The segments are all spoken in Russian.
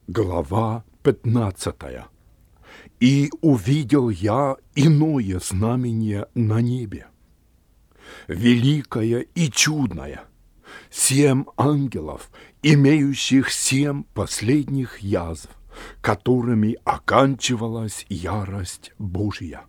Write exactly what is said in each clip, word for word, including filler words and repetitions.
Глава пятнадцатая. «И увидел я иное знамение на небе, великое и чудное, семь ангелов, имеющих семь последних язв, которыми оканчивалась ярость Божья.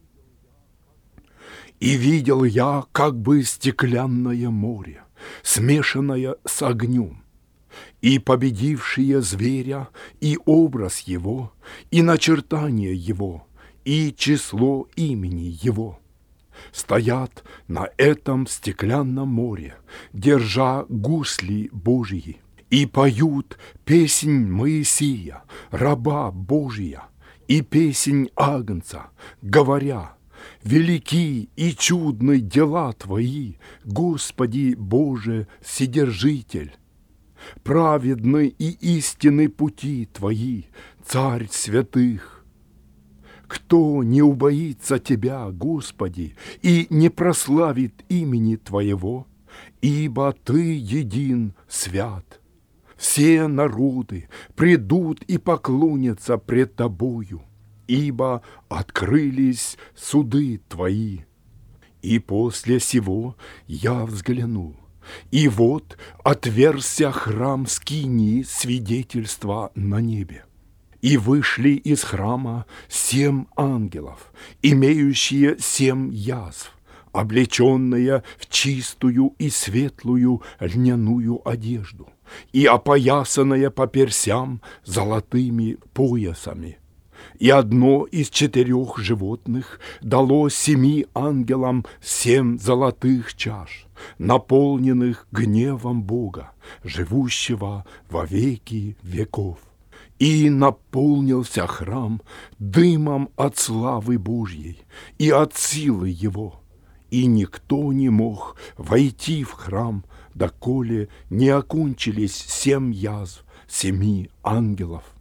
И видел я как бы стеклянное море, смешанное с огнем, и победившие зверя, и образ его, и начертание его, и число имени его, стоят на этом стеклянном море, держа гусли Божьи, и поют песнь Моисея, раба Божия, и песнь Агнца, говоря: велики и чудны дела Твои, Господи Боже Вседержитель. Праведны и истинны пути Твои, Царь святых. Кто не убоится Тебя, Господи, и не прославит имени Твоего, ибо Ты един свят. Все народы придут и поклонятся пред Тобою, ибо открылись суды Твои. И после сего я взглянул, и вот отверзся храм скинии свидетельства на небе. И вышли из храма семь ангелов, имеющие семь язв, облеченные в чистую и светлую льняную одежду, и опоясанные по персям золотыми поясами. И одно из четырех животных дало семи ангелам семь золотых чаш, наполненных гневом Бога, живущего во веки веков. И наполнился храм дымом от славы Божьей и от силы Его, и никто не мог войти в храм, доколе не окончились семь язв семи ангелов.